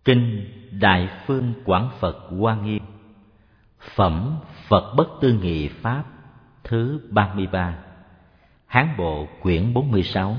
Kinh Đại Phương Quảng Phật Hoa Nghiêm. Phẩm Phật Bất Tư Nghị Pháp thứ 33. Hán Bộ quyển 46.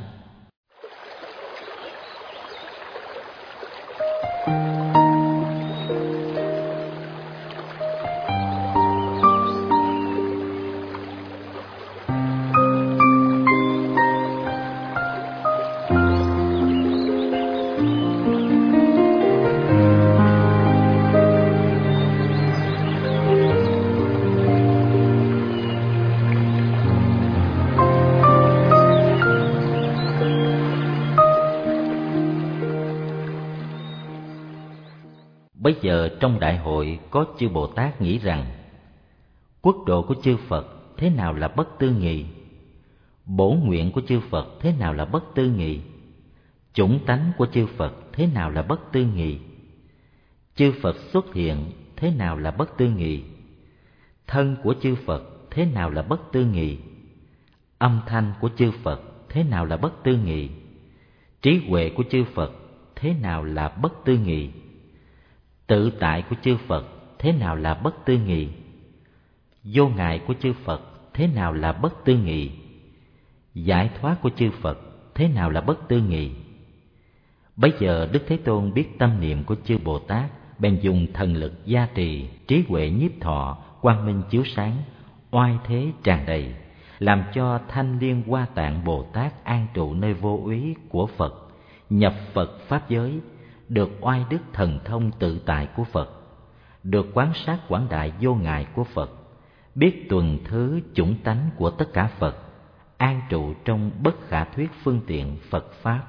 Bây giờ trong đại hội có chư Bồ Tát nghĩ rằng quốc độ của chư Phật thế nào là bất tư nghị, bổ nguyện của chư Phật thế nào là bất tư nghị, chủng tánh của chư Phật thế nào là bất tư nghị, chư Phật xuất hiện thế nào là bất tư nghị, thân của chư Phật thế nào là bất tư nghị, âm thanh của chư Phật thế nào là bất tư nghị, trí huệ của chư Phật thế nào là bất tư nghị, tự tại của chư Phật thế nào là bất tư nghị, vô ngại của chư Phật thế nào là bất tư nghị, giải thoát của chư Phật thế nào là bất tư nghị. Bấy giờ Đức Thế Tôn biết tâm niệm của chư Bồ Tát, bèn dùng thần lực gia trì, trí huệ nhiếp thọ, quang minh chiếu sáng, oai thế tràn đầy, làm cho Thanh Liên Hoa Tạng Bồ Tát an trụ nơi vô úy của Phật, nhập Phật pháp giới, được oai đức thần thông tự tại của Phật, được quán sát quảng đại vô ngại của Phật, biết tuần thứ chủng tánh của tất cả Phật, an trụ trong bất khả thuyết phương tiện Phật pháp.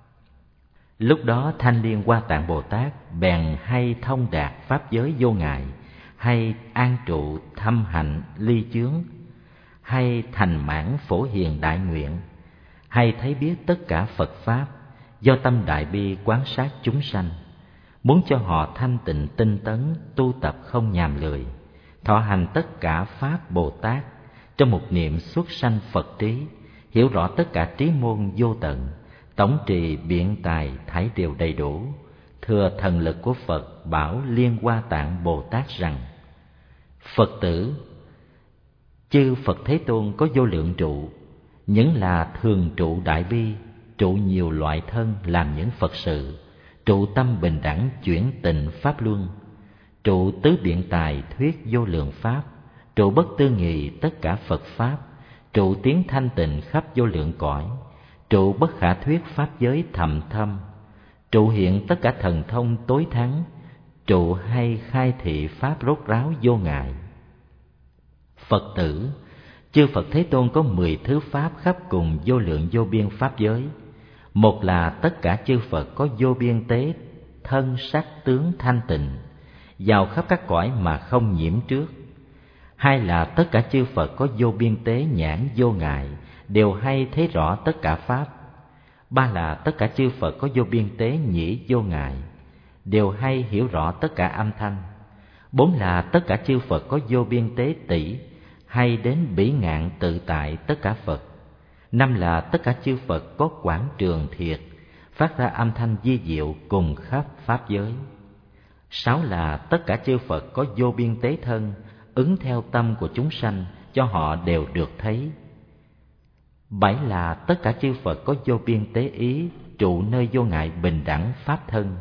Lúc đó Thanh Liên Hoa Tạng Bồ Tát bèn hay thông đạt pháp giới vô ngại, hay an trụ thâm hạnh ly chướng, hay thành mãn phổ hiền đại nguyện, hay thấy biết tất cả Phật pháp, do tâm đại bi quán sát chúng sanh, muốn cho họ thanh tịnh tinh tấn, tu tập không nhàm lười, thọ hành tất cả pháp Bồ Tát, trong một niệm xuất sanh Phật trí, hiểu rõ tất cả trí môn vô tận, tổng trì biện tài thảy đều đầy đủ, thừa thần lực của Phật bảo Liên Hoa Tạng Bồ Tát rằng: Phật tử, chư Phật Thế Tôn có vô lượng trụ, những là thường trụ đại bi, trụ nhiều loại thân làm những Phật sự, trụ tâm bình đẳng chuyển tịnh pháp luân, trụ tứ biện tài thuyết vô lượng pháp, trụ bất tư nghị tất cả Phật pháp, trụ tiếng thanh tịnh khắp vô lượng cõi, trụ bất khả thuyết pháp giới thầm thâm, trụ hiện tất cả thần thông tối thắng, trụ hay khai thị pháp rốt ráo vô ngại. Phật tử, chư Phật Thế Tôn có 10 thứ pháp khắp cùng vô lượng vô biên pháp giới. Một là tất cả chư Phật có vô biên tế thân sắc tướng thanh tịnh, vào khắp các cõi mà không nhiễm trước. Hai là tất cả chư Phật có vô biên tế nhãn vô ngại, đều hay thấy rõ tất cả pháp. Ba là tất cả chư Phật có vô biên tế nhĩ vô ngại, đều hay hiểu rõ tất cả âm thanh. Bốn là tất cả chư Phật có vô biên tế tỷ, hay đến bỉ ngạn tự tại tất cả Phật. Năm là tất cả chư Phật có quảng trường thiệt, phát ra âm thanh vi diệu cùng khắp pháp giới. Sáu là tất cả chư Phật có vô biên tế thân, ứng theo tâm của chúng sanh, cho họ đều được thấy. Bảy là tất cả chư Phật có vô biên tế ý, trụ nơi vô ngại bình đẳng pháp thân.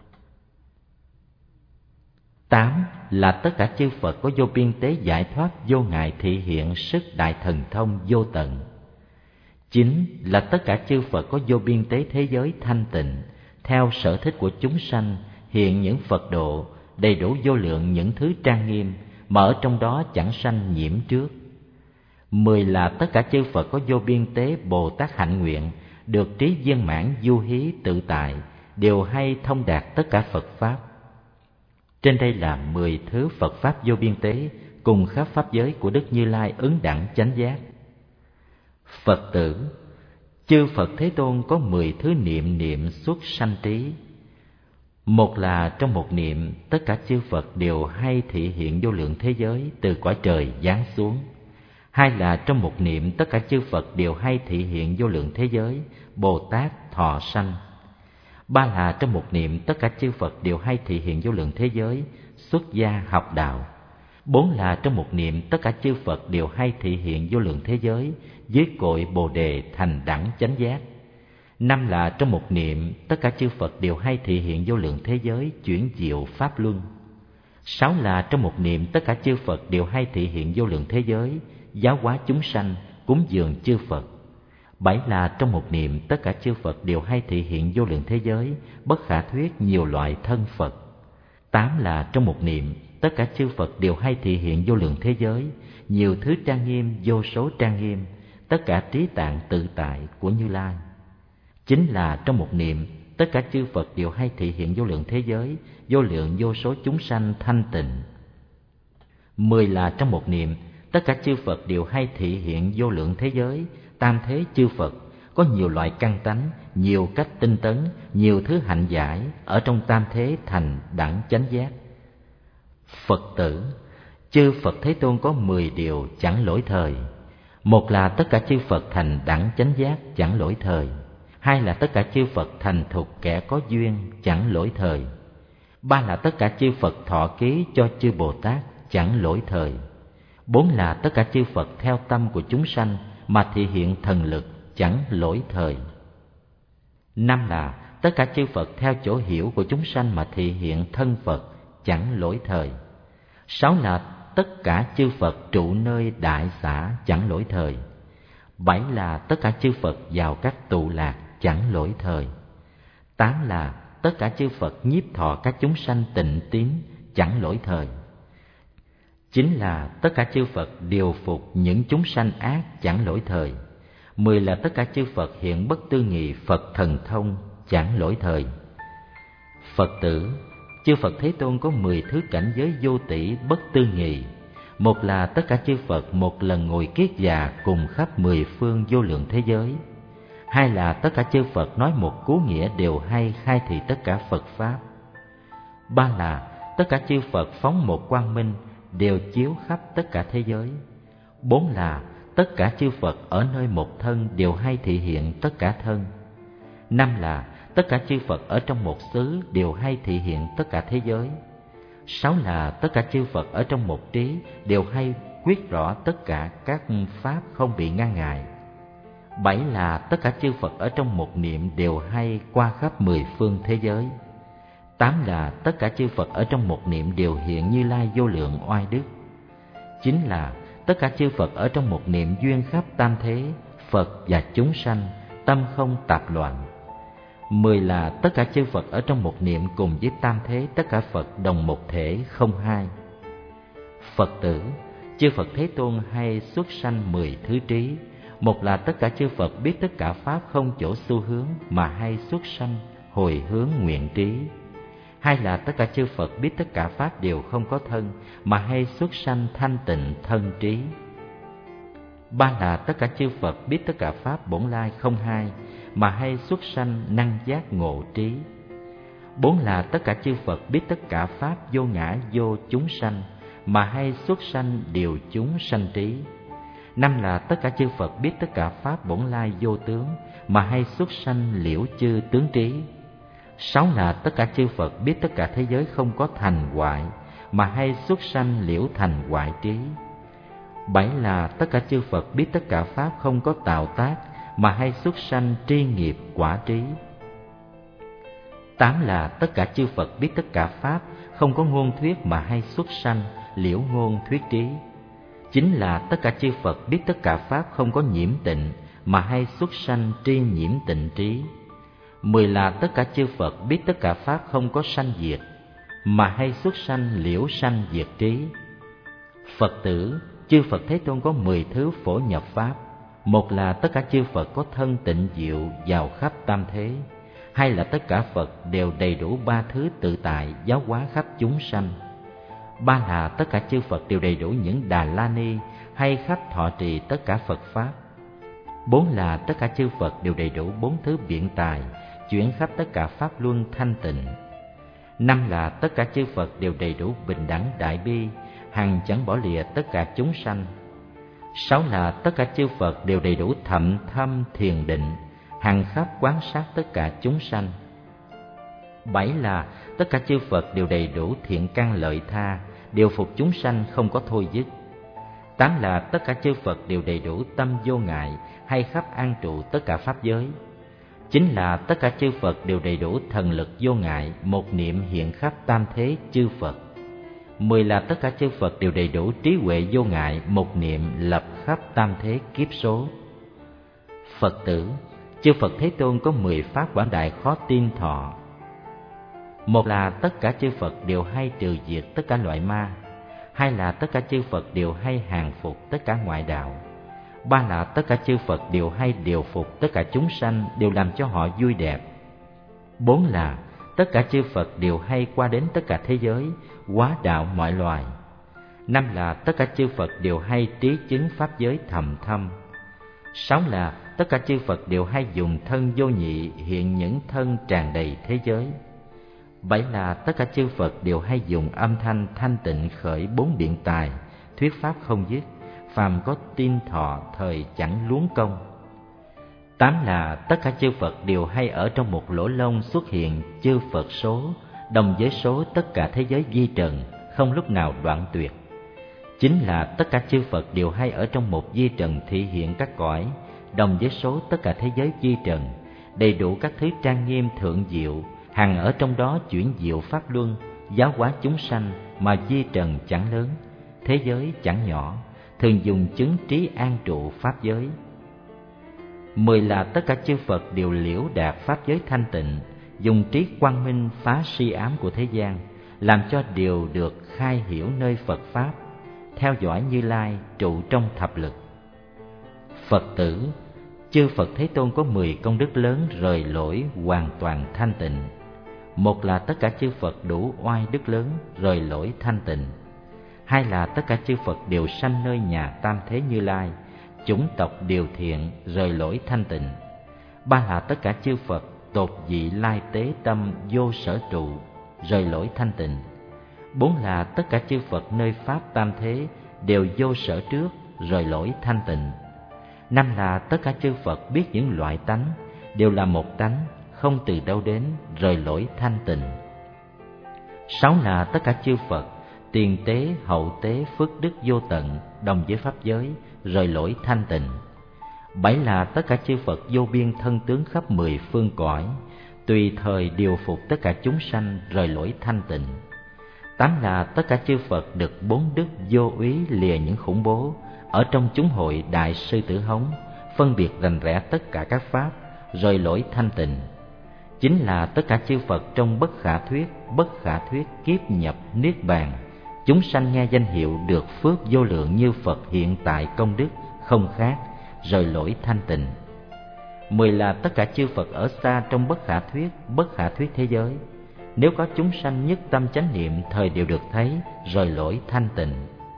Tám là tất cả chư Phật có vô biên tế giải thoát vô ngại thị hiện sức đại thần thông vô tận. 9 là tất cả chư Phật có vô biên tế thế giới thanh tịnh, theo sở thích của chúng sanh hiện những Phật độ, đầy đủ vô lượng những thứ trang nghiêm, mà ở trong đó chẳng sanh nhiễm trước. 10 là tất cả chư Phật có vô biên tế Bồ Tát hạnh nguyện, được trí viên mãn du hí tự tại, đều hay thông đạt tất cả Phật pháp. Trên đây là 10 thứ Phật pháp vô biên tế cùng khắp pháp giới của Đức Như Lai ứng đẳng chánh giác. Phật tử, chư Phật Thế Tôn có 10 thứ niệm niệm xuất sanh trí. Một là trong một niệm, tất cả chư Phật đều hay thị hiện vô lượng thế giới từ cõi trời giáng xuống. Hai là trong một niệm, tất cả chư Phật đều hay thị hiện vô lượng thế giới, Bồ Tát thọ sanh. Ba là trong một niệm tất cả chư Phật đều hay thị hiện vô lượng thế giới, xuất gia học đạo. Bốn là trong một niệm tất cả chư Phật đều hay thị hiện vô lượng thế giới, dưới cội Bồ đề thành đẳng chánh giác. Năm là trong một niệm tất cả chư Phật đều hay thị hiện vô lượng thế giới, chuyển diệu pháp luân. Sáu là trong một niệm tất cả chư Phật đều hay thị hiện vô lượng thế giới, giáo hóa chúng sanh, cúng dường chư Phật. Bảy là trong một niệm tất cả chư Phật đều hay thị hiện vô lượng thế giới, bất khả thuyết nhiều loại thân Phật. Tám là trong một niệm tất cả chư Phật đều hay thị hiện vô lượng thế giới, nhiều thứ trang nghiêm, vô số trang nghiêm, tất cả trí tạng tự tại của Như Lai. Chín là trong một niệm tất cả chư Phật đều hay thị hiện vô lượng thế giới, vô lượng vô số chúng sanh thanh tịnh. 10 là trong một niệm tất cả chư Phật đều hay thị hiện vô lượng thế giới, tam thế chư Phật, có nhiều loại căn tánh, nhiều cách tinh tấn, nhiều thứ hạnh giải, ở trong tam thế thành đẳng chánh giác. Phật tử, chư Phật Thế Tôn có 10 điều chẳng lỗi thời. Một là tất cả chư Phật thành đẳng chánh giác chẳng lỗi thời. Hai là tất cả chư Phật thành thục kẻ có duyên chẳng lỗi thời. Ba là tất cả chư Phật thọ ký cho chư Bồ Tát chẳng lỗi thời. Bốn là tất cả chư Phật theo tâm của chúng sanh mà thị hiện thần lực chẳng lỗi thời. Năm là tất cả chư Phật theo chỗ hiểu của chúng sanh mà thị hiện thân Phật chẳng lỗi thời. Sáu là tất cả chư Phật trụ nơi đại xã chẳng lỗi thời. Bảy là tất cả chư Phật vào các tụ lạc chẳng lỗi thời. Tám là tất cả chư Phật nhiếp thọ các chúng sanh tịnh tín chẳng lỗi thời. Chín là tất cả chư Phật điều phục những chúng sanh ác chẳng lỗi thời. 10 là tất cả chư Phật hiện bất tư nghị Phật thần thông chẳng lỗi thời. Phật tử, chư Phật Thế Tôn có 10 thứ cảnh giới vô tỷ bất tư nghị. Một là tất cả chư Phật một lần ngồi kiết già cùng khắp 10 phương vô lượng thế giới. Hai là tất cả chư Phật nói một cú nghĩa đều hay khai thị tất cả Phật Pháp. Ba là tất cả chư Phật phóng một quang minh đều chiếu khắp tất cả thế giới. Bốn là tất cả chư Phật ở nơi một thân đều hay thị hiện tất cả thân. Năm là tất cả chư Phật ở trong một xứ đều hay thị hiện tất cả thế giới. Sáu là tất cả chư Phật ở trong một trí đều hay quyết rõ tất cả các pháp không bị ngăn ngại. Bảy là tất cả chư Phật ở trong một niệm đều hay qua khắp 10 phương thế giới. Tám là tất cả chư Phật ở trong một niệm đều hiện Như Lai vô lượng oai đức. Chín là tất cả chư Phật ở trong một niệm duyên khắp tam thế, Phật và chúng sanh, tâm không tạp loạn. 10 là tất cả chư Phật ở trong một niệm cùng với tam thế, tất cả Phật đồng một thể không hai. Phật tử, chư Phật Thế Tôn hay xuất sanh 10 thứ trí. Một là tất cả chư Phật biết tất cả pháp không chỗ xu hướng mà hay xuất sanh hồi hướng nguyện trí. Hai là tất cả chư Phật biết tất cả pháp đều không có thân mà hay xuất sanh thanh tịnh thân trí. Ba là tất cả chư Phật biết tất cả pháp bổn lai không hai mà hay xuất sanh năng giác ngộ trí. Bốn là tất cả chư Phật biết tất cả pháp vô ngã vô chúng sanh mà hay xuất sanh điều chúng sanh trí. Năm là tất cả chư Phật biết tất cả pháp bổn lai vô tướng mà hay xuất sanh liễu chư tướng trí. Sáu là tất cả chư Phật biết tất cả thế giới không có thành hoại mà hay xuất sanh liễu thành hoại trí. Bảy là tất cả chư Phật biết tất cả pháp không có tạo tác mà hay xuất sanh tri nghiệp quả trí. Tám là tất cả chư Phật biết tất cả pháp không có ngôn thuyết mà hay xuất sanh liễu ngôn thuyết trí. Chín là tất cả chư Phật biết tất cả pháp không có nhiễm tịnh mà hay xuất sanh tri nhiễm tịnh trí. 10 là tất cả chư Phật biết tất cả pháp không có sanh diệt mà hay xuất sanh liễu sanh diệt trí. Phật tử, chư Phật Thế Tôn có 10 thứ phổ nhập pháp. Một là tất cả chư Phật có thân tịnh diệu vào khắp tam thế. Hai là tất cả Phật đều đầy đủ 3 thứ tự tại giáo hóa khắp chúng sanh. Ba là tất cả chư Phật đều đầy đủ những Đà La Ni hay khắp thọ trì tất cả Phật Pháp. Bốn là tất cả chư Phật đều đầy đủ 4 thứ biện tài chuyển khắp tất cả Pháp luân thanh tịnh. Năm là tất cả chư Phật đều đầy đủ bình đẳng đại bi, hằng chẳng bỏ lìa tất cả chúng sanh. Sáu là tất cả chư Phật đều đầy đủ thậm thâm thiền định, hằng khắp quán sát tất cả chúng sanh. 7 là tất cả chư Phật đều đầy đủ thiện căn lợi tha, điều phục chúng sanh không có thôi dứt. 8 là tất cả chư Phật đều đầy đủ tâm vô ngại, hay khắp an trụ tất cả pháp giới. 9 là tất cả chư Phật đều đầy đủ thần lực vô ngại, một niệm hiện khắp tam thế chư Phật. 10 là tất cả chư Phật đều đầy đủ trí huệ vô ngại, một niệm lập khắp tam thế kiếp số. Phật tử, chư Phật Thế Tôn có 10 pháp quảng đại khó tin thọ. 1 là tất cả chư Phật đều hay trừ diệt tất cả loại ma. 2 là tất cả chư Phật đều hay hàng phục tất cả ngoại đạo. 3 là tất cả chư Phật đều hay điều phục tất cả chúng sanh, đều làm cho họ vui đẹp. 4 là tất cả chư Phật đều hay qua đến tất cả thế giới, hóa đạo mọi loài. 5 là tất cả chư Phật đều hay trí chứng pháp giới thầm thâm. 6 là tất cả chư Phật đều hay dùng thân vô nhị hiện những thân tràn đầy thế giới. 7 là tất cả chư Phật đều hay dùng âm thanh thanh tịnh khởi 4 điện tài, thuyết pháp không dứt, phàm có tin thọ thời chẳng luống công. 8 là tất cả chư Phật đều hay ở trong một lỗ lông xuất hiện chư Phật số, đồng với số tất cả thế giới vi trần, không lúc nào đoạn tuyệt. 9 là tất cả chư Phật đều hay ở trong một vi trần thị hiện các cõi, đồng với số tất cả thế giới vi trần, đầy đủ các thứ trang nghiêm thượng diệu, hằng ở trong đó chuyển diệu pháp luân, giáo hóa chúng sanh, mà vi trần chẳng lớn, thế giới chẳng nhỏ, thường dùng chứng trí an trụ pháp giới. 10 là tất cả chư Phật đều liễu đạt pháp giới thanh tịnh, dùng trí quang minh phá si ám của thế gian, làm cho điều được khai hiểu nơi Phật pháp, theo dõi Như Lai trụ trong thập lực. Phật tử, chư Phật Thế Tôn có 10 công đức lớn rời lỗi hoàn toàn thanh tịnh. 1 là tất cả chư Phật đủ oai đức lớn rời lỗi thanh tịnh. 2 là tất cả chư Phật đều sanh nơi nhà tam thế Như Lai, chủng tộc điều thiện rời lỗi thanh tịnh. 3 là tất cả chư Phật tột dị lai tế tâm vô sở trụ rời lỗi thanh tịnh. 4 là tất cả chư Phật nơi pháp tam thế đều vô sở trước rời lỗi thanh tịnh. 5 là tất cả chư Phật biết những loại tánh đều là một tánh, không từ đâu đến rời lỗi thanh tịnh. 6 là tất cả chư Phật tiền tế hậu tế phước đức vô tận, đồng với pháp giới rời lỗi thanh tịnh. 7 là tất cả chư Phật vô biên thân tướng khắp 10 phương cõi, tùy thời điều phục tất cả chúng sanh rời lỗi thanh tịnh. 8 là tất cả chư Phật được 4 đức vô úy lìa những khủng bố, ở trong chúng hội đại sư tử hống, phân biệt rành rẽ tất cả các pháp rời lỗi thanh tịnh. 9 là tất cả chư Phật trong bất khả thuyết kiếp nhập niết bàn, chúng sanh nghe danh hiệu được phước vô lượng như Phật hiện tại công đức không khác, rời lỗi thanh tịnh. 10 là tất cả chư Phật ở xa trong bất khả thuyết thế giới, nếu có chúng sanh nhất tâm chánh niệm thời đều được thấy, rời lỗi thanh tịnh.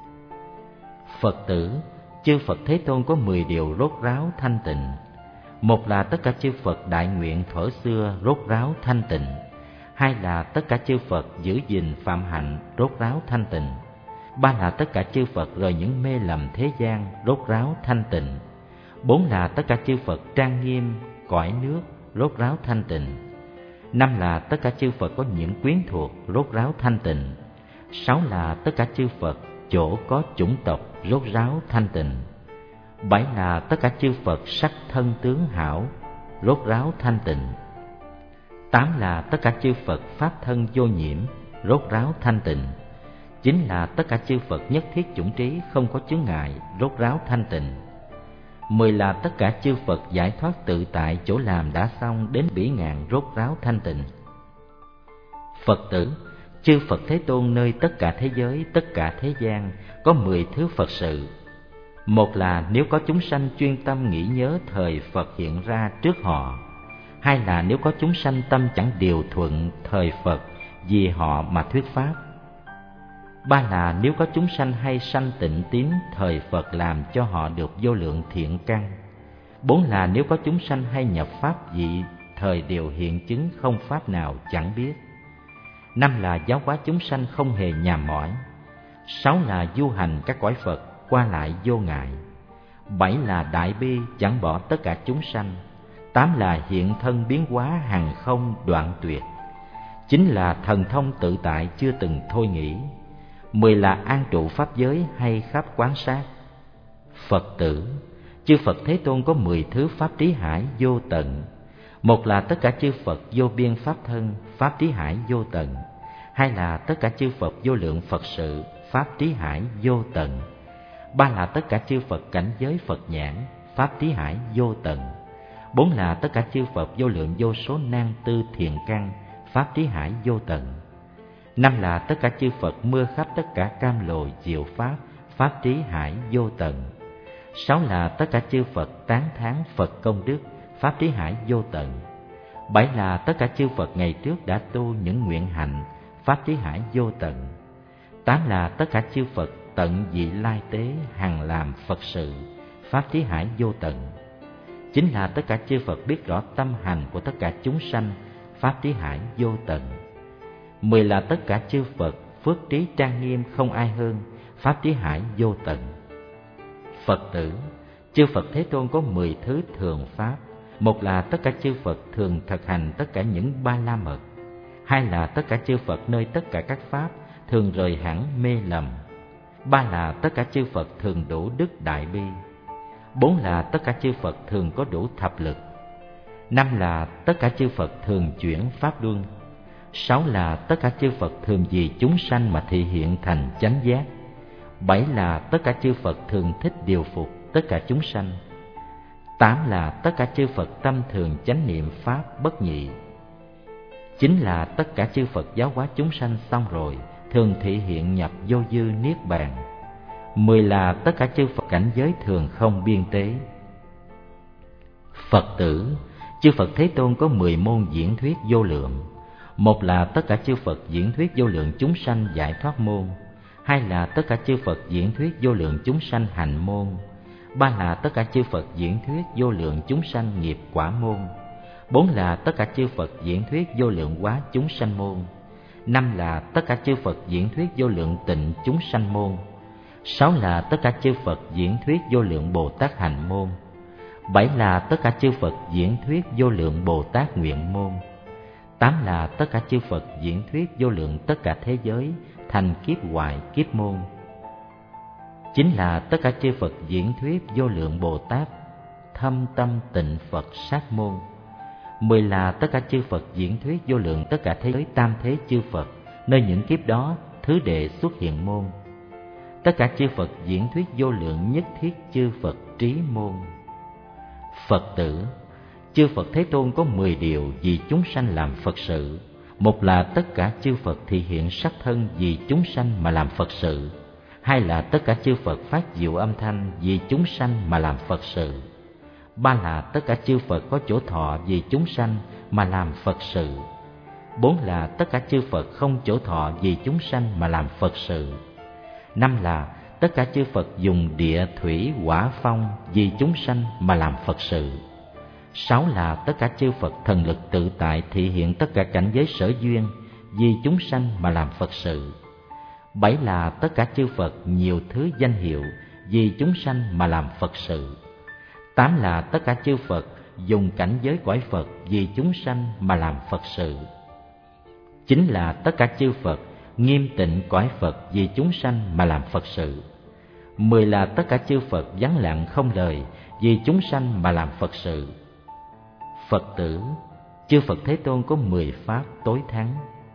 Phật tử, chư Phật Thế Tôn có 10 điều rốt ráo thanh tịnh. 1 là tất cả chư Phật đại nguyện thuở xưa rốt ráo thanh tịnh. 2 là tất cả chư Phật giữ gìn phạm hạnh rốt ráo thanh tịnh. 3 là tất cả chư Phật rời những mê lầm thế gian rốt ráo thanh tịnh. 4 là tất cả chư Phật trang nghiêm cõi nước rốt ráo thanh tịnh. 5 là tất cả chư Phật có những quyến thuộc rốt ráo thanh tịnh. 6 là tất cả chư Phật chỗ có chủng tộc rốt ráo thanh tịnh. 7 là tất cả chư Phật sắc thân tướng hảo rốt ráo thanh tịnh. 8 là tất cả chư Phật pháp thân vô nhiễm rốt ráo thanh tịnh. 9 là tất cả chư Phật nhất thiết chủng trí không có chướng ngại rốt ráo thanh tịnh. 10 là tất cả chư Phật giải thoát tự tại chỗ làm đã xong đến bỉ ngạn rốt ráo thanh tịnh. Phật tử, chư Phật Thế Tôn nơi tất cả thế giới, tất cả thế gian có 10 thứ Phật sự. 1 là nếu có chúng sanh chuyên tâm nghĩ nhớ thời Phật hiện ra trước họ. 2 là nếu có chúng sanh tâm chẳng điều thuận thời Phật vì họ mà thuyết pháp. 3 là nếu có chúng sanh hay sanh tịnh tín thời Phật làm cho họ được vô lượng thiện căn. 4 là nếu có chúng sanh hay nhập pháp dị thời đều hiện chứng không pháp nào chẳng biết. 5 là giáo hóa chúng sanh không hề nhàm mỏi. 6 là du hành các cõi Phật qua lại vô ngại. 7 là đại bi chẳng bỏ tất cả chúng sanh. 8 là hiện thân biến hóa hằng không đoạn tuyệt. chính là thần thông tự tại chưa từng thôi nghĩ. 10 là an trụ pháp giới hay khắp quán sát. Phật tử, chư Phật Thế Tôn có 10 thứ pháp trí hải vô tận. Một là tất cả chư Phật vô biên pháp thân, pháp trí hải vô tận. Hai là tất cả chư Phật vô lượng Phật sự, pháp trí hải vô tận. Ba là tất cả chư Phật cảnh giới Phật nhãn, pháp trí hải vô tận. Bốn là tất cả chư Phật vô lượng vô số nan tư thiện căn, pháp trí hải vô tận. Năm là tất cả chư Phật mưa khắp tất cả cam lồ diệu pháp, pháp trí hải vô tận. Sáu là tất cả chư Phật tán thán Phật công đức, pháp trí hải vô tận. Bảy là tất cả chư Phật ngày trước đã tu những nguyện hạnh, pháp trí hải vô tận. Tám là tất cả chư Phật tận vị lai tế hằng làm Phật sự, pháp trí hải vô tận. Chín là tất cả chư Phật biết rõ tâm hành của tất cả chúng sanh, pháp trí hải vô tận. 10 là tất cả chư Phật phước trí trang nghiêm không ai hơn, pháp trí hải vô tận. Phật tử, chư Phật Thế Tôn có 10 thứ thường pháp. Một là tất cả chư Phật thường thực hành tất cả những ba la mật. Hai là tất cả chư Phật nơi tất cả các pháp thường rời hẳn mê lầm. Ba là tất cả chư Phật thường đủ đức đại bi. Bốn là tất cả chư Phật thường có đủ thập lực. Năm là tất cả chư Phật thường chuyển pháp luân. Sáu là tất cả chư Phật thường vì chúng sanh mà thị hiện thành chánh giác. Bảy là tất cả chư Phật thường thích điều phục tất cả chúng sanh. Tám là tất cả chư Phật tâm thường chánh niệm pháp bất nhị. Chín là tất cả chư Phật giáo hóa chúng sanh xong rồi thường thị hiện nhập vô dư niết bàn. 10 là tất cả chư Phật cảnh giới thường không biên tế. Phật tử, chư Phật Thế Tôn có 10 môn diễn thuyết vô lượng. Một là tất cả chư Phật diễn thuyết vô lượng chúng sanh giải thoát môn. Hai là tất cả chư Phật diễn thuyết vô lượng chúng sanh hạnh môn. Ba là tất cả chư Phật diễn thuyết vô lượng chúng sanh nghiệp quả môn. Bốn là tất cả chư Phật diễn thuyết vô lượng hóa chúng sanh môn. Năm là tất cả chư Phật diễn thuyết vô lượng tịnh chúng sanh môn. Sáu là tất cả chư Phật diễn thuyết vô lượng Bồ Tát hạnh môn. Bảy là tất cả chư Phật diễn thuyết vô lượng Bồ Tát nguyện môn. Tám là tất cả chư Phật diễn thuyết vô lượng tất cả thế giới thành kiếp hoại kiếp môn. Chín là tất cả chư Phật diễn thuyết vô lượng Bồ Tát thâm tâm tịnh Phật sát môn. 10 là tất cả chư Phật diễn thuyết vô lượng tất cả thế giới tam thế chư Phật nơi những kiếp đó thứ đệ xuất hiện môn. Tất cả chư Phật diễn thuyết vô lượng nhất thiết chư Phật trí môn. Phật tử, chư Phật Thế Tôn có 10 điều vì chúng sanh làm Phật sự. Một là tất cả chư Phật thị hiện sắc thân vì chúng sanh mà làm Phật sự. Hai là tất cả chư Phật phát diệu âm thanh vì chúng sanh mà làm Phật sự. Ba là tất cả chư Phật có chỗ thọ vì chúng sanh mà làm Phật sự. Bốn là tất cả chư Phật không chỗ thọ vì chúng sanh mà làm Phật sự. Năm là tất cả chư Phật dùng địa thủy hỏa phong vì chúng sanh mà làm Phật sự. Sáu là tất cả chư Phật thần lực tự tại thị hiện tất cả cảnh giới sở duyên vì chúng sanh mà làm Phật sự. Bảy là tất cả chư Phật nhiều thứ danh hiệu vì chúng sanh mà làm Phật sự. Tám là tất cả chư Phật dùng cảnh giới cõi Phật vì chúng sanh mà làm Phật sự. Chín là tất cả chư Phật nghiêm tịnh cõi Phật vì chúng sanh mà làm Phật sự. 10 là tất cả chư Phật vắng lặng không lời vì chúng sanh mà làm Phật sự. Phật tử, chư Phật Thế Tôn có 10 pháp tối thắng.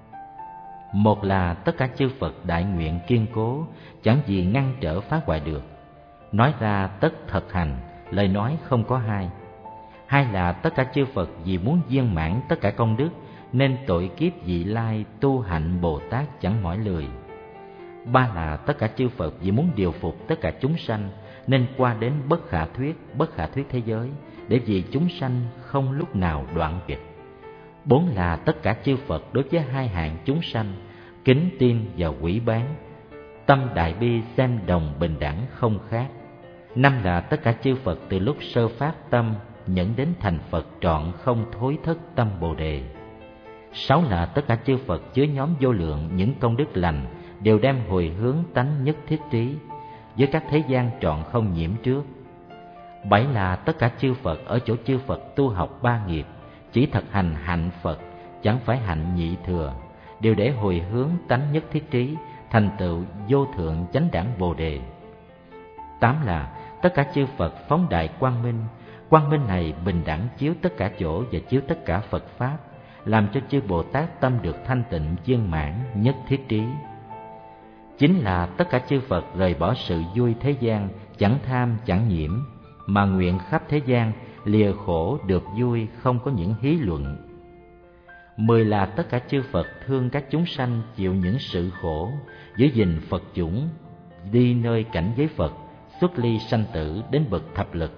Một là tất cả chư Phật đại nguyện kiên cố, chẳng gì ngăn trở phá hoại được. Nói ra tất thật hành, lời nói không có hai. Hai là tất cả chư Phật vì muốn viên mãn tất cả công đức, nên tội kiếp vị lai tu hạnh Bồ Tát chẳng mỏi lười. Ba là tất cả chư Phật vì muốn điều phục tất cả chúng sanh, nên qua đến bất khả thuyết thế giới, để vì chúng sanh không lúc nào đoạn tuyệt. Bốn là tất cả chư Phật đối với hai hạng chúng sanh, kính tin và quý bán, tâm đại bi xem đồng bình đẳng không khác. Năm là tất cả chư Phật từ lúc sơ phát tâm nhẫn đến thành Phật trọn không thối thất tâm Bồ Đề. Sáu là tất cả chư Phật chứa nhóm vô lượng những công đức lành đều đem hồi hướng tánh nhất thiết trí, với các thế gian trọn không nhiễm trước. Bảy là tất cả chư Phật ở chỗ chư Phật tu học ba nghiệp, chỉ thực hành hạnh Phật, chẳng phải hạnh nhị thừa. đều để hồi hướng tánh nhất thiết trí, thành tựu vô thượng chánh đẳng Bồ đề. 8 là tất cả chư Phật phóng đại quang minh. Quang minh này bình đẳng chiếu tất cả chỗ và chiếu tất cả Phật pháp, làm cho chư Bồ Tát tâm được thanh tịnh viên mãn nhất thiết trí. 9 là tất cả chư Phật rời bỏ sự vui thế gian, chẳng tham chẳng nhiễm, mà nguyện khắp thế gian lìa khổ được vui, không có những hí luận. 10 là tất cả chư Phật thương các chúng sanh chịu những sự khổ, giữ gìn Phật chủng, đi nơi cảnh giới Phật, xuất ly sanh tử đến bậc thập lực.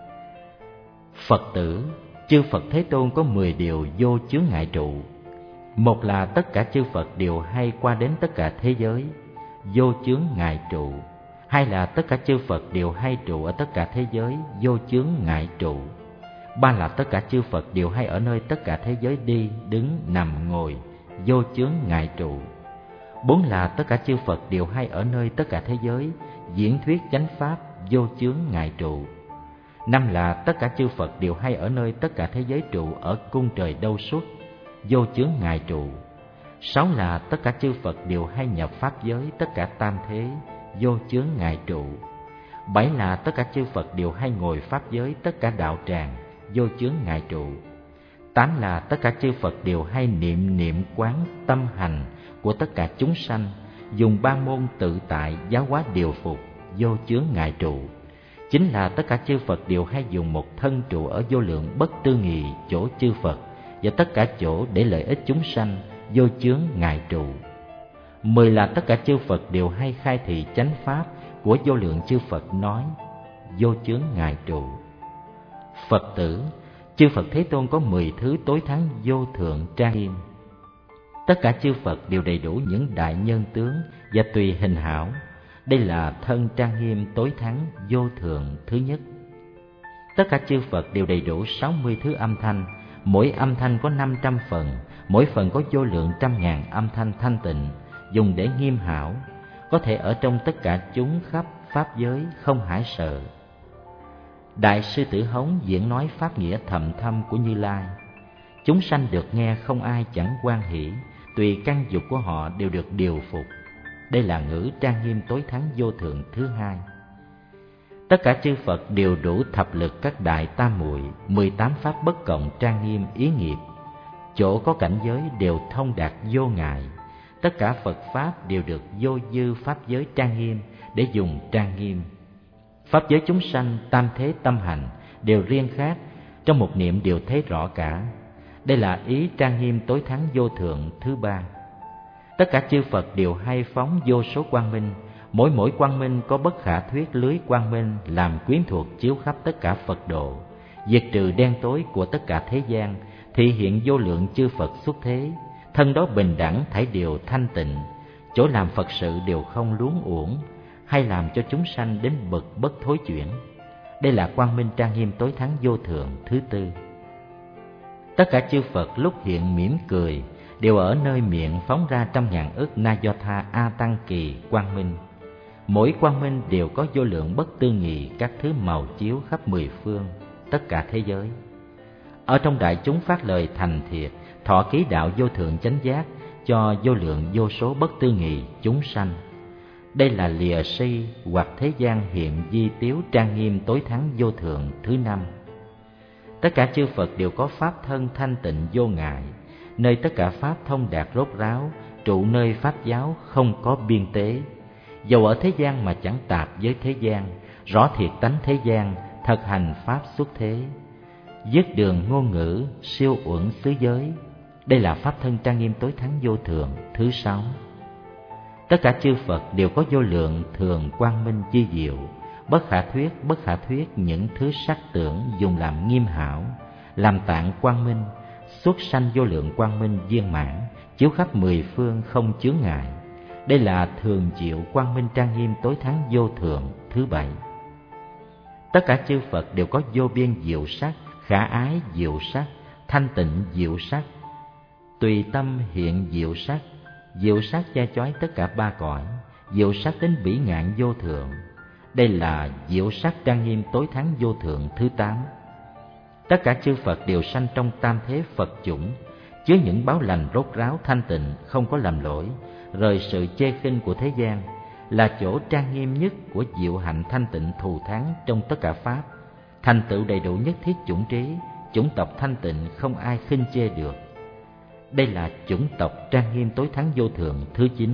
Phật tử, chư Phật Thế Tôn có 10 điều vô chướng ngại trụ. Một là tất cả chư Phật đều hay qua đến tất cả thế giới, vô chướng ngại trụ. Hai là tất cả chư Phật đều hay trụ ở tất cả thế giới, vô chướng ngại trụ. Ba là tất cả chư Phật đều hay ở nơi tất cả thế giới đi, đứng, nằm, ngồi, vô chướng ngại trụ. 4 là tất cả chư Phật đều hay ở nơi tất cả thế giới, diễn thuyết chánh pháp, vô chướng ngại trụ. 5 là tất cả chư Phật đều hay ở nơi tất cả thế giới trụ ở cung trời đâu xuất, vô chướng ngại trụ. 6 là tất cả chư Phật đều hay nhập pháp giới tất cả tam thế, vô chướng ngại trụ. 7 là tất cả chư Phật đều hay ngồi pháp giới tất cả đạo tràng, vô chướng ngại trụ. 8 là tất cả chư Phật đều hay niệm quán tâm hành của tất cả chúng sanh, dùng ba môn tự tại giáo hóa điều phục, vô chướng ngại trụ. 9 là tất cả chư Phật đều hay dùng một thân trụ ở vô lượng bất tư nghị chỗ chư Phật và tất cả chỗ để lợi ích chúng sanh, vô chướng ngại trụ. 10 là tất cả chư Phật đều hay khai thị chánh pháp của vô lượng chư Phật nói, vô chướng ngại trụ. Phật tử, chư Phật Thế Tôn có 10 thứ tối thắng vô thượng trang nghiêm. Tất cả chư Phật đều đầy đủ những đại nhân tướng và tùy hình hảo. Đây là thân trang nghiêm tối thắng vô thượng thứ nhất. Tất cả chư Phật đều đầy đủ 60 thứ âm thanh, mỗi âm thanh có 500 phần, mỗi phần có vô lượng trăm ngàn âm thanh thanh tịnh, dùng để nghiêm hảo, có thể ở trong tất cả chúng khắp pháp giới không hãi sợ. Đại sư Tử Hống diễn nói pháp nghĩa thầm thâm của Như Lai. Chúng sanh được nghe không ai chẳng hoan hỷ, tùy căn dục của họ đều được điều phục. Đây là ngữ trang nghiêm tối thắng vô thượng thứ hai. Tất cả chư Phật đều đủ thập lực các đại tam muội, 18 pháp bất cộng trang nghiêm ý nghiệp. Chỗ có cảnh giới đều thông đạt vô ngại. Tất cả Phật pháp đều được vô dư pháp giới trang nghiêm để dùng trang nghiêm. Pháp giới chúng sanh tam thế tâm hành đều riêng khác, trong một niệm đều thấy rõ cả. Đây là ý trang nghiêm tối thắng vô thượng thứ ba. Tất cả chư Phật đều hay phóng vô số quang minh, mỗi quang minh có bất khả thuyết lưới quang minh làm quyến thuộc chiếu khắp tất cả Phật độ, diệt trừ đen tối của tất cả thế gian, thị hiện vô lượng chư Phật xuất thế. Thân đó bình đẳng thảy đều thanh tịnh, chỗ làm Phật sự đều không luống uổng, hay làm cho chúng sanh đến bậc bất thối chuyển. Đây là quang minh trang nghiêm tối thắng vô thượng thứ tư. Tất cả chư Phật lúc hiện mỉm cười đều ở nơi miệng phóng ra 100.000 ức na do tha a tăng kỳ quang minh. Mỗi quang minh đều có vô lượng bất tư nghị các thứ màu chiếu khắp 10 phương tất cả thế giới. Ở trong đại chúng phát lời thành thiệt, thọ ký đạo vô thượng chánh giác cho vô lượng vô số bất tư nghị chúng sanh. Đây là lìa si hoặc thế gian hiện di tiếu trang nghiêm tối thắng vô thượng thứ năm. Tất cả chư Phật đều có pháp thân thanh tịnh vô ngại, nơi tất cả pháp thông đạt rốt ráo, trụ nơi pháp giáo không có biên tế. Dầu ở thế gian mà chẳng tạp với thế gian, rõ thiệt tánh thế gian, thật hành pháp xuất thế. Dứt đường ngôn ngữ, siêu uẩn xứ giới. Đây là pháp thân trang nghiêm tối thắng vô thượng thứ sáu. Tất cả chư Phật đều có vô lượng thường quang minh chi diệu, bất khả thuyết những thứ sắc tưởng dùng làm nghiêm hảo, làm tạng quang minh, xuất sanh vô lượng quang minh viên mãn, chiếu khắp 10 phương không chướng ngại. Đây là thường diệu quang minh trang nghiêm tối thắng vô thượng thứ bảy. Tất cả chư Phật đều có vô biên diệu sắc, khả ái diệu sắc, thanh tịnh diệu sắc, tùy tâm hiện diệu sắc che chói tất cả ba cõi, diệu sắc đến bỉ ngạn vô thượng. Đây là diệu sắc trang nghiêm tối thắng vô thượng thứ tám. Tất cả chư Phật đều sanh trong tam thế Phật chủng, chứa những báo lành rốt ráo thanh tịnh, không có lầm lỗi, rời sự chê khinh của thế gian, là chỗ trang nghiêm nhất của diệu hạnh thanh tịnh thù thắng trong tất cả pháp, thành tựu đầy đủ nhất thiết chủng trí, chủng tộc thanh tịnh không ai khinh chê được. Đây là chủng tộc trang nghiêm tối thắng vô thượng thứ 9.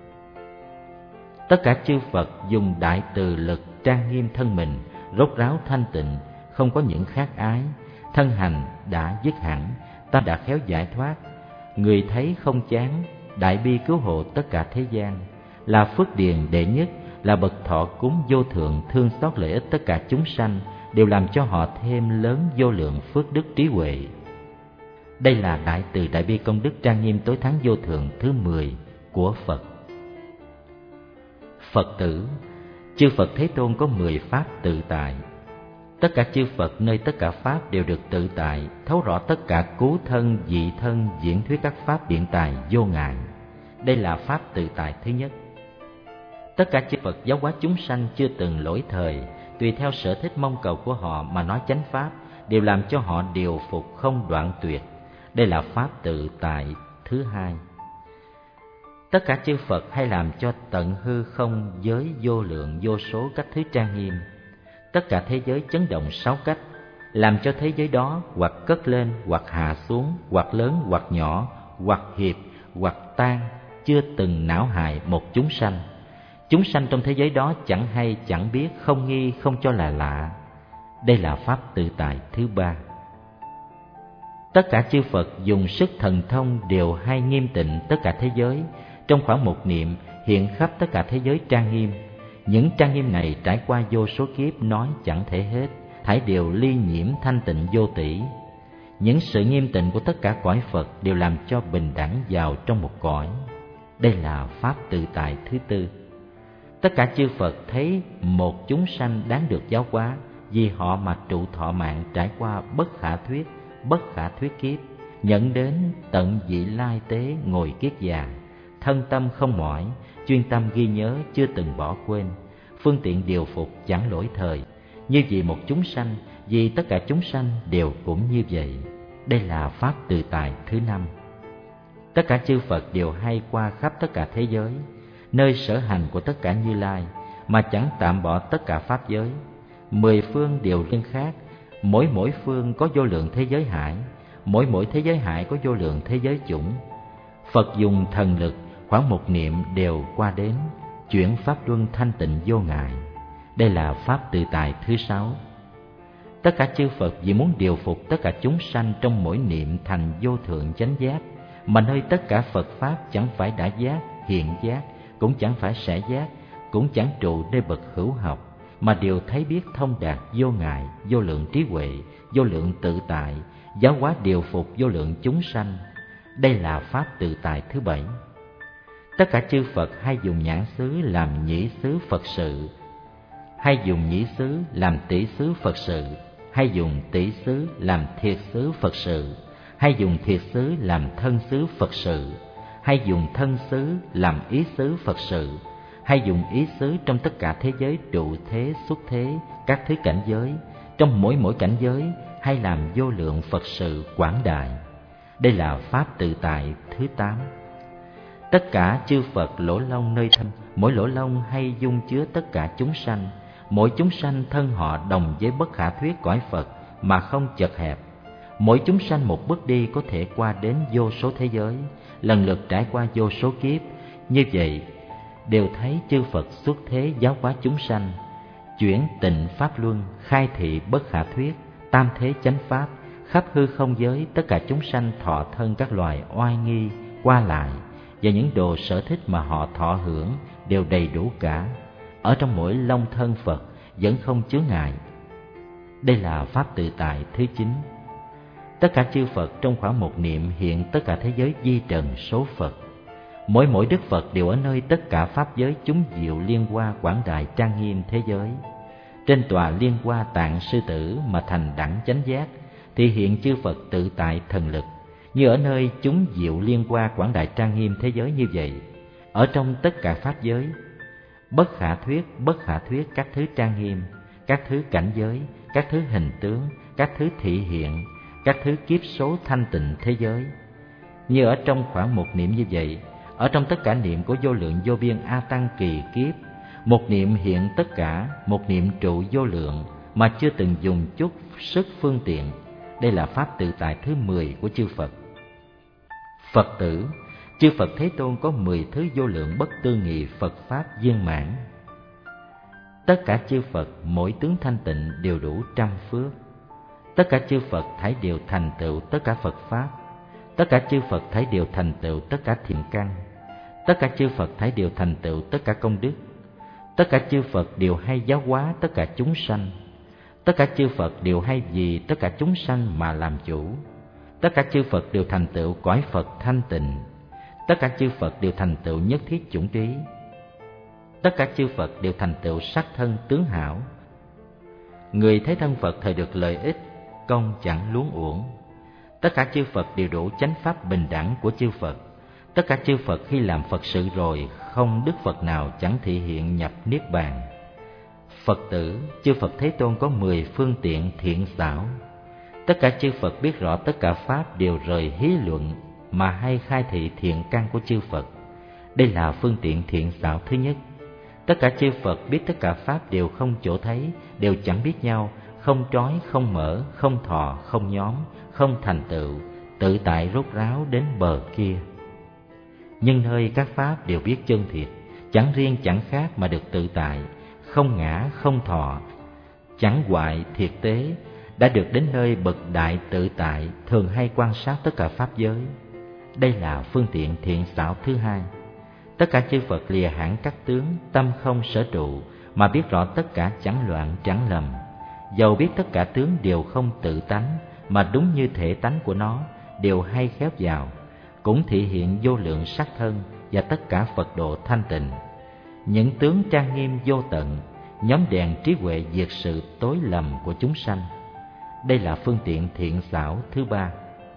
Tất cả chư Phật dùng đại từ lực trang nghiêm thân mình, rốt ráo thanh tịnh, không có những khác ái, thân hành đã dứt hẳn, ta đã khéo giải thoát, người thấy không chán, đại bi cứu hộ tất cả thế gian, là phước điền đệ nhất, là bậc thọ cúng vô thượng, thương xót lợi ích tất cả chúng sanh, đều làm cho họ thêm lớn vô lượng phước đức trí huệ. Đây là đại từ đại bi công đức trang nghiêm tối thắng vô thượng thứ 10 của Phật. Phật tử, chư Phật Thế Tôn có 10 pháp tự tại. Tất cả chư Phật nơi tất cả pháp đều được tự tại, thấu rõ tất cả cứu thân, dị thân, diễn thuyết các pháp biện tài vô ngại. Đây là pháp tự tại thứ nhất. Tất cả chư Phật giáo hóa chúng sanh chưa từng lỗi thời, tùy theo sở thích mong cầu của họ mà nói chánh pháp, đều làm cho họ điều phục không đoạn tuyệt. Đây là pháp tự tại thứ hai. Tất cả chư Phật hay làm cho tận hư không giới vô lượng vô số các thứ trang nghiêm. Tất cả thế giới chấn động 6 cách, làm cho thế giới đó hoặc cất lên, hoặc hạ xuống, hoặc lớn, hoặc nhỏ, hoặc hiệp, hoặc tan, chưa từng não hại một chúng sanh. Chúng sanh trong thế giới đó chẳng hay, chẳng biết, không nghi, không cho là lạ. Đây là pháp tự tại thứ ba. Tất cả chư Phật dùng sức thần thông đều hay nghiêm tịnh tất cả thế giới, trong khoảng một niệm hiện khắp tất cả thế giới trang nghiêm. Những trang nghiêm này trải qua vô số kiếp nói chẳng thể hết, thảy đều ly nhiễm thanh tịnh vô tỷ. Những sự nghiêm tịnh của tất cả cõi Phật đều làm cho bình đẳng vào trong một cõi. Đây là pháp tự tại thứ tư. Tất cả chư Phật thấy một chúng sanh đáng được giáo hóa, vì họ mà trụ thọ mạng trải qua bất khả thuyết kiếp, nhận đến tận vị lai tế ngồi kiết già, thân tâm không mỏi, chuyên tâm ghi nhớ chưa từng bỏ quên, phương tiện điều phục chẳng lỗi thời, như vì một chúng sanh, vì tất cả chúng sanh đều cũng như vậy. Đây là pháp tự tại thứ năm. Tất cả chư Phật đều hay qua khắp tất cả thế giới, nơi sở hành của tất cả Như Lai, mà chẳng tạm bỏ tất cả pháp giới. 10 phương đều riêng khác, mỗi phương có vô lượng thế giới hải, mỗi thế giới hải có vô lượng thế giới chủng. Phật dùng thần lực khoảng một niệm đều qua đến, chuyển pháp luân thanh tịnh vô ngại. Đây là pháp tự tại thứ sáu. Tất cả chư Phật vì muốn điều phục tất cả chúng sanh trong mỗi niệm thành vô thượng chánh giác, mà nơi tất cả Phật pháp chẳng phải đã giác, hiện giác, cũng chẳng phải sẽ giác, cũng chẳng trụ nơi bậc hữu học, mà đều thấy biết thông đạt vô ngại, vô lượng trí huệ, vô lượng tự tại, giáo hóa điều phục vô lượng chúng sanh. Đây là pháp tự tại thứ bảy. Tất cả chư Phật hay dùng nhãn xứ làm nhĩ xứ Phật sự, hay dùng nhĩ xứ làm tỷ xứ Phật sự, hay dùng tỷ xứ làm thiệt xứ Phật sự, hay dùng thiệt xứ làm thân xứ Phật sự, hay dùng thân xứ làm ý xứ Phật sự, hay dùng ý xứ trong tất cả thế giới trụ thế, xuất thế, các thứ cảnh giới, trong mỗi cảnh giới, hay làm vô lượng Phật sự quảng đại. Đây là pháp tự tại thứ 8. Tất cả chư Phật lỗ lông nơi thân, mỗi lỗ lông hay dung chứa tất cả chúng sanh, mỗi chúng sanh thân họ đồng với bất khả thuyết cõi Phật mà không chật hẹp. Mỗi chúng sanh một bước đi có thể qua đến vô số thế giới, lần lượt trải qua vô số kiếp. Như vậy đều thấy chư Phật xuất thế giáo hóa chúng sanh, chuyển tịnh pháp luân, khai thị bất khả thuyết, tam thế chánh pháp, khắp hư không giới tất cả chúng sanh thọ thân các loài oai nghi qua lại, và những đồ sở thích mà họ thọ hưởng đều đầy đủ cả, ở trong mỗi lông thân Phật vẫn không chướng ngại. Đây là pháp tự tại thứ 9. Tất cả chư Phật trong khoảng một niệm hiện tất cả thế giới di trần số Phật. Mỗi Đức Phật đều ở nơi tất cả pháp giới chúng diệu liên hoa quảng đại trang nghiêm thế giới. Trên tòa liên hoa tạng sư tử mà thành đẳng chánh giác, thì hiện chư Phật tự tại thần lực, như ở nơi chúng diệu liên hoa quảng đại trang nghiêm thế giới như vậy. Ở trong tất cả pháp giới, bất khả thuyết các thứ trang nghiêm, các thứ cảnh giới, các thứ hình tướng, các thứ thị hiện, các thứ kiếp số thanh tịnh thế giới. Như ở trong khoảng một niệm như vậy, ở trong tất cả niệm có vô lượng vô biên a tăng kỳ kiếp, một niệm hiện tất cả, một niệm trụ vô lượng mà chưa từng dùng chút sức phương tiện. Đây là pháp tự tại thứ 10 của chư Phật. Phật tử, chư Phật Thế Tôn có 10 thứ vô lượng bất tư nghị Phật pháp viên mãn. Tất cả chư Phật mỗi tướng thanh tịnh đều đủ trăm phước. Tất cả chư Phật thảy đều thành tựu tất cả Phật pháp. Tất cả chư Phật thảy đều thành tựu tất cả thiện căn. Tất cả chư Phật thảy đều thành tựu tất cả công đức. Tất cả chư Phật đều hay giáo hóa tất cả chúng sanh. Tất cả chư Phật đều hay vì tất cả chúng sanh mà làm chủ. Tất cả chư Phật đều thành tựu cõi Phật thanh tịnh. Tất cả chư Phật đều thành tựu nhất thiết chủng trí. Tất cả chư Phật đều thành tựu sắc thân tướng hảo. Người thấy thân Phật thời được lợi ích, công chẳng luống uổng. Tất cả chư Phật đều đủ chánh pháp bình đẳng của chư Phật. Tất cả chư Phật khi làm Phật sự rồi, không đức Phật nào chẳng thị hiện nhập Niết Bàn. Phật tử, chư Phật Thế Tôn có 10 phương tiện thiện xảo. Tất cả chư Phật biết rõ tất cả pháp đều rời hí luận mà hay khai thị thiện căn của chư Phật. Đây là phương tiện thiện xảo thứ nhất. Tất cả chư Phật biết tất cả pháp đều không chỗ thấy, đều chẳng biết nhau, không trói, không mở, không thọ, không nhóm, không thành tựu, tự tại rốt ráo đến bờ kia. Nhưng nơi các pháp đều biết chân thiệt, chẳng riêng chẳng khác mà được tự tại, không ngã, không thọ, chẳng hoại thiệt tế, đã được đến nơi bậc đại tự tại, thường hay quan sát tất cả pháp giới. Đây là phương tiện thiện xảo thứ hai. Tất cả chư Phật lìa hẳn các tướng, tâm không sở trụ, mà biết rõ tất cả chẳng loạn chẳng lầm. Dầu biết tất cả tướng đều không tự tánh, mà đúng như thể tánh của nó, đều hay khéo vào, cũng thị hiện vô lượng sắc thân và tất cả Phật độ thanh tịnh. Những tướng trang nghiêm vô tận, nhóm đèn trí huệ diệt sự tối lầm của chúng sanh. Đây là phương tiện thiện xảo thứ ba.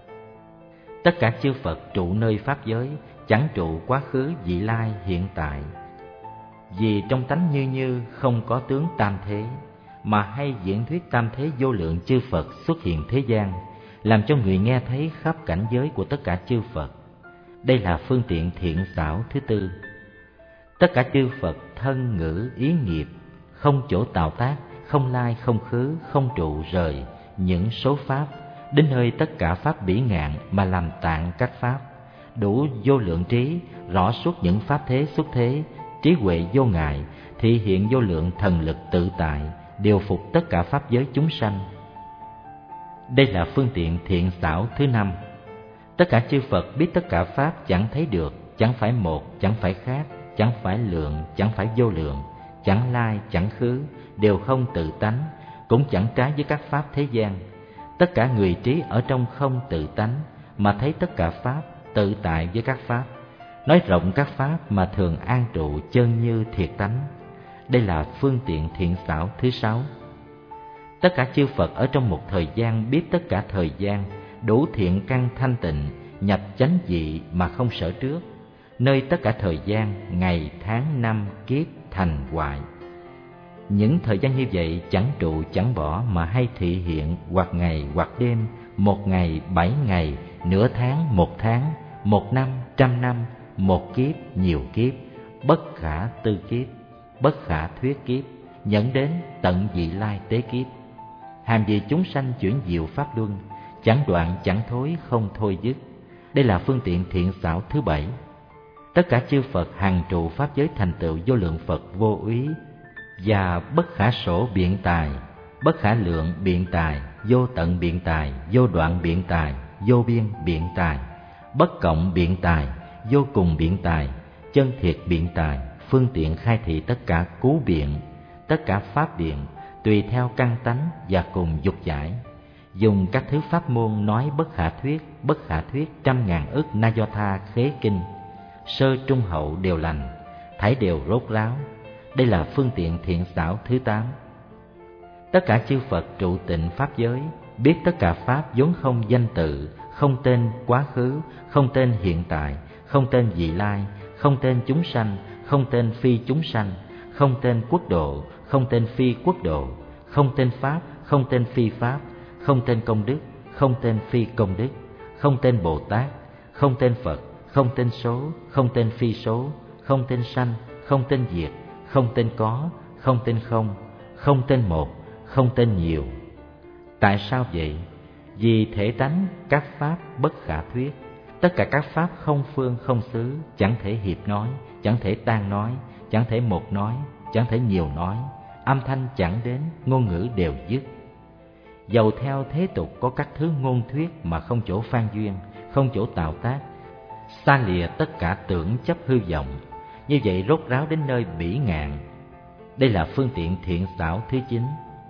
Tất cả chư Phật trụ nơi pháp giới, chẳng trụ quá khứ, vị lai, hiện tại. Vì trong tánh như không có tướng tam thế, mà hay diễn thuyết tam thế vô lượng chư Phật xuất hiện thế gian, làm cho người nghe thấy khắp cảnh giới của tất cả chư Phật. Đây là phương tiện thiện xảo thứ tư. Tất cả chư Phật thân ngữ ý nghiệp, không chỗ tạo tác, không lai, không khứ, không trụ rời những số pháp, đến nơi tất cả pháp bỉ ngạn mà làm tạng các pháp, đủ vô lượng trí, rõ suốt những pháp thế xuất thế, trí huệ vô ngại, thị hiện vô lượng thần lực tự tại, điều phục tất cả pháp giới chúng sanh. Đây là phương tiện thiện xảo thứ năm. Tất cả chư Phật biết tất cả pháp chẳng thấy được, chẳng phải một, chẳng phải khác, chẳng phải lượng, chẳng phải vô lượng, chẳng lai, chẳng khứ, đều không tự tánh, cũng chẳng trái với các pháp thế gian. Tất cả người trí ở trong không tự tánh, mà thấy tất cả pháp tự tại với các pháp, nói rộng các pháp mà thường an trụ chân như thiệt tánh. Đây là phương tiện thiện xảo thứ sáu. Tất cả chư Phật ở trong một thời gian biết tất cả thời gian, đủ thiện căn thanh tịnh, nhập chánh dị mà không sở trước, nơi tất cả thời gian, ngày, tháng, năm, kiếp, thành, hoại. Những thời gian như vậy chẳng trụ chẳng bỏ mà hay thị hiện hoặc ngày hoặc đêm, một ngày, 7 ngày, nửa tháng, một tháng, một năm, trăm năm, một kiếp, nhiều kiếp, bất khả tư kiếp, bất khả thuyết kiếp, dẫn đến tận vị lai tế kiếp. Hàm gì chúng sanh chuyển diệu pháp luân, chẳng đoạn chẳng thối, không thôi dứt. Đây là phương tiện thiện xảo thứ bảy. Tất cả chư Phật hằng trụ pháp giới thành tựu vô lượng Phật vô úy và bất khả sổ biện tài, bất khả lượng biện tài, vô tận biện tài, vô đoạn biện tài, vô biên biện tài, bất cộng biện tài, vô cùng biện tài, chân thiệt biện tài, phương tiện khai thị tất cả cú biện, tất cả pháp biện, tùy theo căn tánh và cùng dục giải, dùng các thứ pháp môn nói bất khả thuyết 100.000 ức na do tha khế kinh, sơ trung hậu đều lành, thảy đều rốt ráo. Đây là phương tiện thiện xảo thứ 8. Tất cả chư Phật trụ tịnh pháp giới, biết tất cả pháp vốn không danh tự, không tên quá khứ, không tên hiện tại, không tên vị lai, không tên chúng sanh, không tên phi chúng sanh, không tên quốc độ, không tên phi quốc độ, không tên pháp, không tên phi pháp, không tên công đức, không tên phi công đức, không tên Bồ Tát, không tên Phật, không tên số, không tên phi số, không tên sanh, không tên diệt, không tên có, không tên không, không tên một, không tên nhiều. Tại sao vậy? Vì thể tánh các pháp bất khả thuyết. Tất cả các pháp không phương không xứ, chẳng thể hiệp nói, chẳng thể tan nói, chẳng thể một nói, chẳng thể nhiều nói. Âm thanh chẳng đến, ngôn ngữ đều dứt. Dầu theo thế tục có các thứ ngôn thuyết mà không chỗ phan duyên, không chỗ tạo tác, xa lìa tất cả tưởng chấp hư vọng. Như vậy rốt ráo đến nơi bỉ ngạn. Đây là phương tiện thiện xảo thứ 9.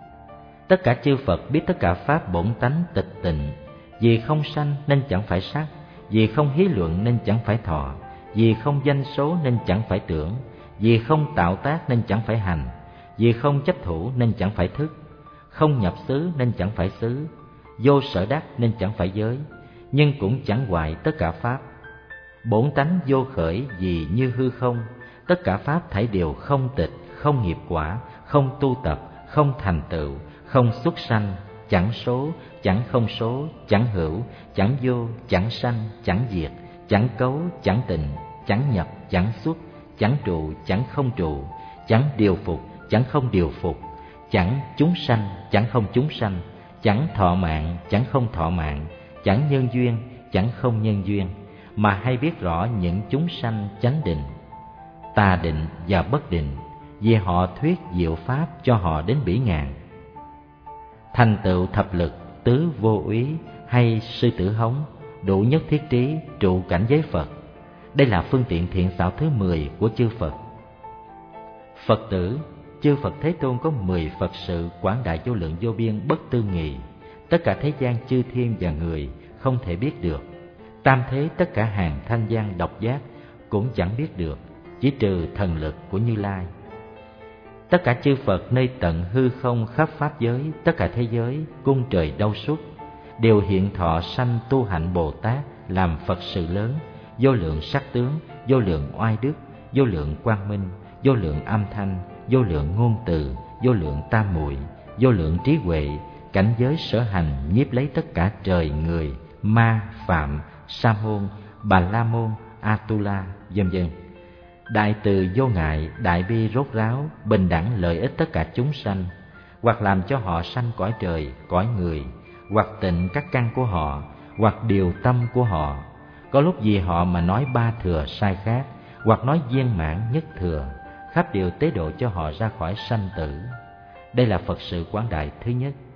Tất cả chư Phật biết tất cả pháp bổn tánh tịch tịnh. Vì không sanh nên chẳng phải sắc, vì không hí luận nên chẳng phải thọ, vì không danh số nên chẳng phải tưởng, vì không tạo tác nên chẳng phải hành, vì không chấp thủ nên chẳng phải thức, không nhập xứ nên chẳng phải xứ, vô sở đắc nên chẳng phải giới, nhưng cũng chẳng hoại tất cả pháp. Bổn tánh vô khởi vì như hư không, tất cả pháp thảy đều không tịch, không nghiệp quả, không tu tập, không thành tựu, không xuất sanh, chẳng số, chẳng không số, chẳng hữu, chẳng vô, chẳng sanh, chẳng diệt, chẳng cấu, chẳng tịnh, chẳng nhập, chẳng xuất, chẳng trụ, chẳng không trụ, chẳng điều phục, chẳng không điều phục, chẳng chúng sanh, chẳng không chúng sanh, chẳng thọ mạng, chẳng không thọ mạng, chẳng nhân duyên, chẳng không nhân duyên, mà hay biết rõ những chúng sanh chánh định, tà định và bất định, vì họ thuyết diệu pháp cho họ đến bỉ ngạn. Thành tựu thập lực, tứ vô úy hay sư tử hống, đủ nhất thiết trí, trụ cảnh giới Phật. Đây là phương tiện thiện xảo thứ 10 của chư Phật. Phật tử, chư Phật Thế Tôn có 10 Phật sự quảng đại vô lượng vô biên bất tư nghị. Tất cả thế gian chư thiên và người không thể biết được. Tam thế tất cả hàng thanh văn độc giác cũng chẳng biết được, chỉ trừ thần lực của Như Lai. Tất cả chư Phật nơi tận hư không khắp pháp giới, tất cả thế giới, cung trời đâu suốt, đều hiện thọ sanh tu hạnh Bồ Tát, làm Phật sự lớn, vô lượng sắc tướng, vô lượng oai đức, vô lượng quang minh, vô lượng âm thanh, vô lượng ngôn từ, vô lượng tam muội, vô lượng trí huệ, cảnh giới sở hành nhiếp lấy tất cả trời người, ma, phạm, sa môn, bà la môn, atula, vân vân. Đại từ vô ngại, đại bi rốt ráo, bình đẳng lợi ích tất cả chúng sanh, hoặc làm cho họ sanh cõi trời, cõi người, hoặc tịnh các căn của họ, hoặc điều tâm của họ. Có lúc vì họ mà nói ba thừa sai khác, hoặc nói viên mãn nhất thừa, khắp điều tế độ cho họ ra khỏi sanh tử. Đây là Phật sự quảng đại thứ nhất.